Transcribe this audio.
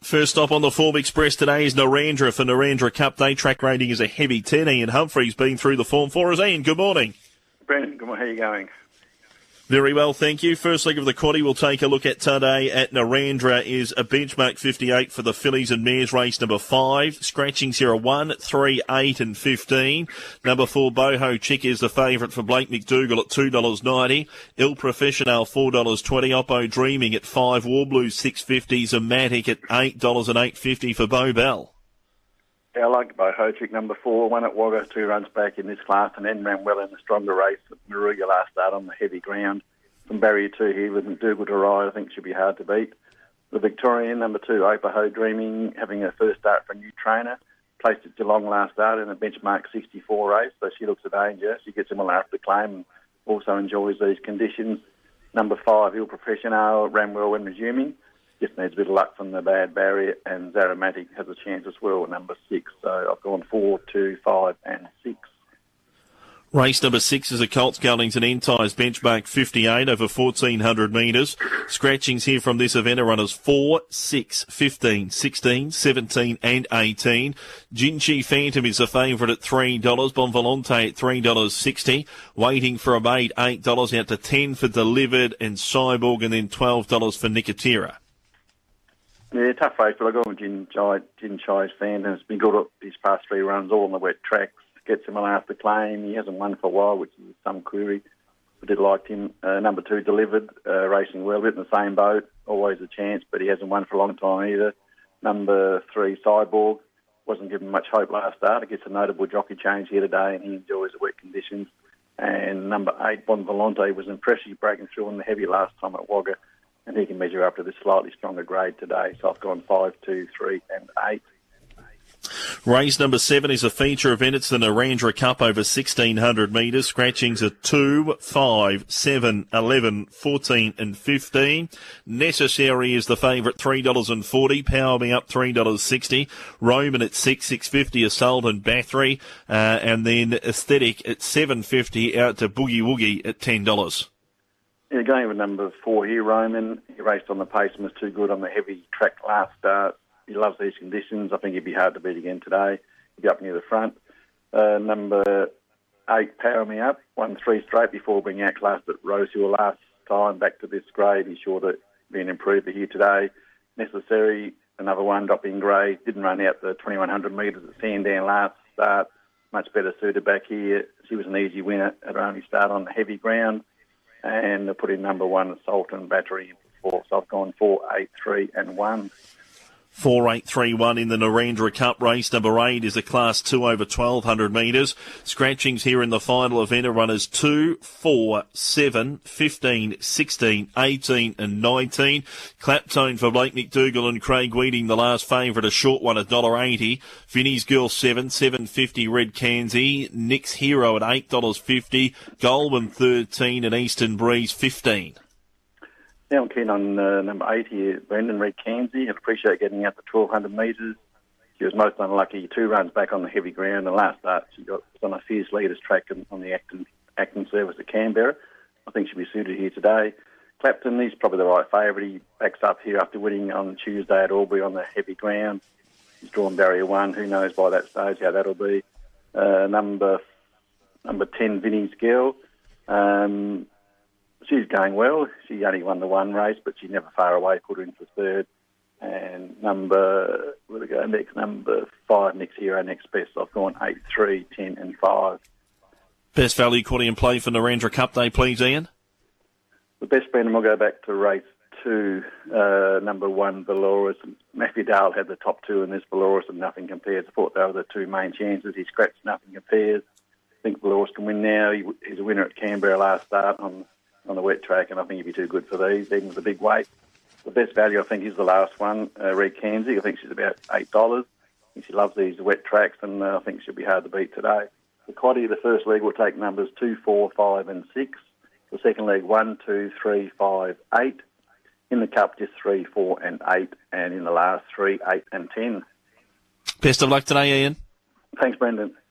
First stop on the Form Express today is Narendra for Narendra Cup Day. Track rating is a heavy 10. Ian Humphrey's been through the form for us. Ian, good morning. Brendan, good morning. How are you going? Very well, thank you. First leg of the quaddie we'll take a look at today at Narendra is a benchmark 58 for the fillies and mares race number 5. Scratchings here are 1, 3, 8 and 15. Number 4, Boho Chick is the favourite for Blake McDougall at $2.90. Il Professional $4.20. Oppo Dreaming at 5. War Blues $6.50. Zomatic at $8 and $8.50 for Bo Bell. Yeah, I like Boho Chick, number 4. Won at Wagga 2 runs back in this class and then ran well in the stronger race at Maruga last start on the heavy ground. From barrier 2 here with McDougall to ride, I think should be hard to beat. The Victorian, number 2, Opaho Dreaming, having her first start for a new trainer. Placed at Geelong last start in a benchmark 64 race, so she looks a danger. She gets him a after claim and also enjoys these conditions. Number 5, Il Professional, ran well when resuming. Just needs a bit of luck from the bad barrier, and Zaromatic has a chance as well at number 6. So I've gone 4, 2, 5 and 6. Race number 6 is a Colts Gullington Entice benchmark 58 over 1,400 metres. Scratchings here from this event are runners 4, 6, 15, 16, 17 and 18. Ginchi Phantom is the favourite at $3. Bonvolante at $3.60. Waiting for a mate, $8 out to 10 for Delivered and Cyborg, and then $12 for Nicotera. Yeah, tough race, but I got with Jin Chai's Phantom. It's been good at his past 3 runs, all on the wet tracks. Gets him an after claim. He hasn't won for a while, which is some query. I did like him. Number 2, Delivered, racing well, a bit in the same boat. Always a chance, but he hasn't won for a long time either. Number 3, Cyborg, wasn't given much hope last start. It gets a notable jockey change here today, and he enjoys the wet conditions. And number 8, Bon Volante, was impressive breaking through on the heavy last time at Wagga, and he can measure up to this slightly stronger grade today. So I've gone 5, 2, 3 and 8. Race number 7 is a feature event. It's the Narendra Cup over 1,600 metres. Scratchings are 2, 5, 7, 11, 14 and 15. Necessary is the favourite, $3.40. Power Me Up, $3.60. Roman at 6, $6.50. Assault and Battery. And then Aesthetic at $7.50 out to Boogie Woogie at $10. Yeah, going with number 4 here, Roman. He raced on the pace and was too good on the heavy track last start. He loves these conditions. I think he'd be hard to beat again today. He'd be up near the front. Number 8, Power Me Up, won 3 straight before being outclassed at Rosehill last time. Back to this grade. He's sure to be an improver here today. Necessary, another one, dropping grade. Didn't run out the 2,100 metres at Sandown last start. Much better suited back here. She was an easy winner at her only start on the heavy ground. And they put in number 1, Assault and Battery, before. So I've gone 4, 8, 3 and 1. 4, 8, 3, 1 in the Narendra Cup. Race number 8 is a Class 2 over 1,200 metres. Scratchings here in the final event are runners 2, 4, 7, 15, 16, 18 and 19. Claptone for Blake McDougall and Craig Weeding, the last favourite, a short one at $1.80. Vinnie's Girl 7, $7.50 Red Cansey. Nick's Hero at $8.50. Goldman 13 and Eastern Breeze 15. Yeah, I'm keen on number 8 here, Brendan, Red Cansey. I appreciate getting out the 1,200 metres. She was most unlucky, 2 runs back on the heavy ground. The last start, she got on a fierce leaders track on the Acton service at Canberra. I think she'll be suited here today. Clapton, he's probably the right favourite. He backs up here after winning on Tuesday at Albury on the heavy ground. He's drawn barrier 1. Who knows by that stage how that'll be. Number 10, Vinnie's Girl. She's going well. She only won the 1 race, but she's never far away. Put her in for 3rd. And number 5, Nick's Hero, next best. I've gone 8, 3, 10 and 5. Best value quaddie and play for Narendra Cup Day, please, Ian. The best Brendan, we'll go back to race 2, number 1, Valorous. Matthew Dale had the top 2 in this, Valorous and Nothing Compares. I thought they were the 2 main chances. He scratched Nothing Compares. I think Valorous can win now. He's a winner at Canberra last start on the wet track, and I think he'd be too good for these, even with the big weight. The best value, I think, is the last one, Red Cansey. I think she's about $8. I think she loves these wet tracks, and I think she'll be hard to beat today. The quaddie, the first leg, will take numbers 2, 4, 5 and 6. The second leg, 1, 2, 3, 5, 8. In the cup, just 3, 4 and 8. And in the last, 3, 8 and 10. Best of luck today, Ian. Thanks, Brendan.